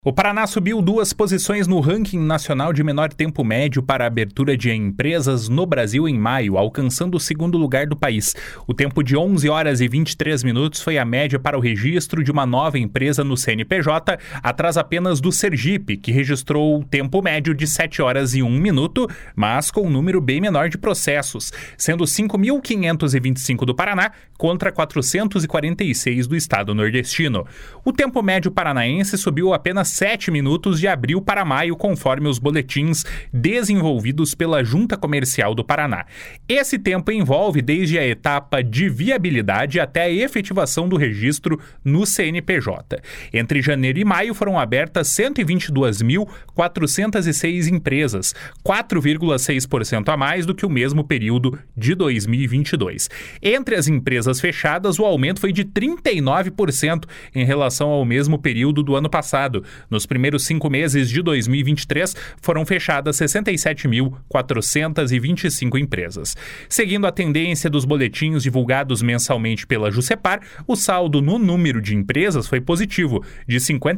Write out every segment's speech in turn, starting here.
O Paraná subiu 2 posições no ranking nacional de menor tempo médio para a abertura de empresas no Brasil em maio, alcançando o segundo lugar do país. O tempo de 11 horas e 23 minutos foi a média para o registro de uma nova empresa no CNPJ, atrás apenas do Sergipe, que registrou o tempo médio de 7 horas e 1 minuto, mas com um número bem menor de processos, sendo 5.525 do Paraná contra 446 do estado nordestino. O tempo médio paranaense subiu apenas 7 minutos de abril para maio, conforme os boletins desenvolvidos pela Junta Comercial do Paraná. Esse tempo envolve desde a etapa de viabilidade até a efetivação do registro no CNPJ. Entre janeiro e maio foram abertas 122.406 empresas, 4,6% a mais do que o mesmo período de 2022. Entre as empresas fechadas, o aumento foi de 39% em relação ao mesmo período do ano passado. Nos primeiros 5 meses de 2023, foram fechadas 67.425 empresas. Seguindo a tendência dos boletins divulgados mensalmente pela Jusepar, o saldo no número de empresas foi positivo, de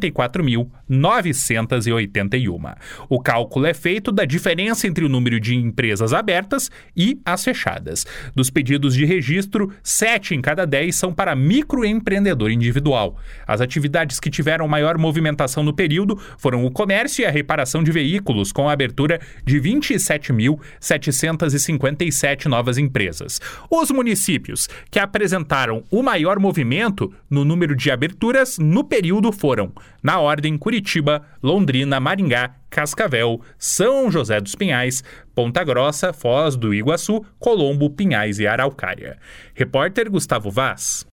54.981. O cálculo é feito da diferença entre o número de empresas abertas e as fechadas. Dos pedidos de registro, 7 em cada 10 são para microempreendedor individual. As atividades que tiveram maior movimentação no período foram o comércio e a reparação de veículos, com a abertura de 27.757 novas empresas. Os municípios que apresentaram o maior movimento no número de aberturas no período foram, na ordem, Curitiba, Londrina, Maringá, Cascavel, São José dos Pinhais, Ponta Grossa, Foz do Iguaçu, Colombo, Pinhais e Araucária. Repórter Gustavo Vaz.